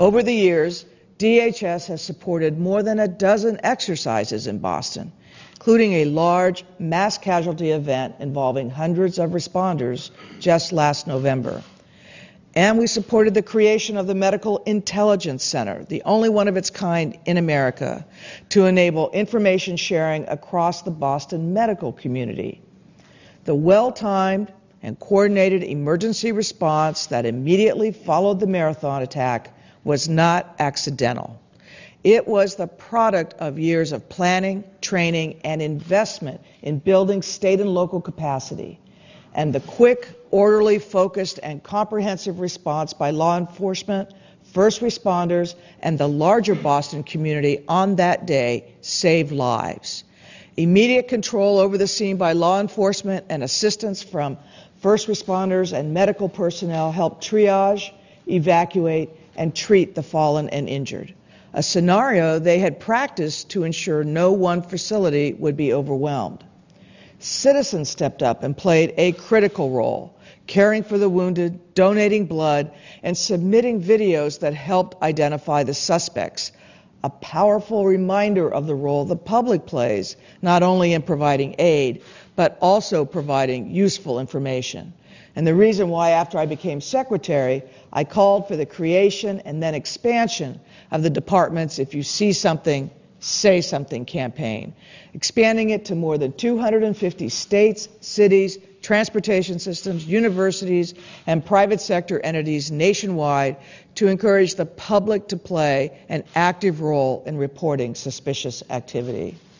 Over the years, DHS has supported more than a dozen exercises in Boston, including a large mass casualty event involving hundreds of responders just last November. And we supported the creation of the Medical Intelligence Center, the only one of its kind in America, to enable information sharing across the Boston medical community. The well-timed and coordinated emergency response that immediately followed the Marathon attack was not accidental. It was the product of years of planning, training, and investment in building state and local capacity. And the quick, orderly, focused, and comprehensive response by law enforcement, first responders, and the larger Boston community on that day saved lives. Immediate control over the scene by law enforcement and assistance from first responders and medical personnel helped triage, evacuate, and treat the fallen and injured, a scenario they had practiced to ensure no one facility would be overwhelmed. Citizens stepped up and played a critical role, caring for the wounded, donating blood, and submitting videos that helped identify the suspects, a powerful reminder of the role the public plays, not only in providing aid, but also providing useful information. And the reason why, after I became secretary, I called for the creation and then expansion of the department's If You See Something, Say Something campaign, expanding it to more than 250 states, cities, transportation systems, universities, and private sector entities nationwide to encourage the public to play an active role in reporting suspicious activity.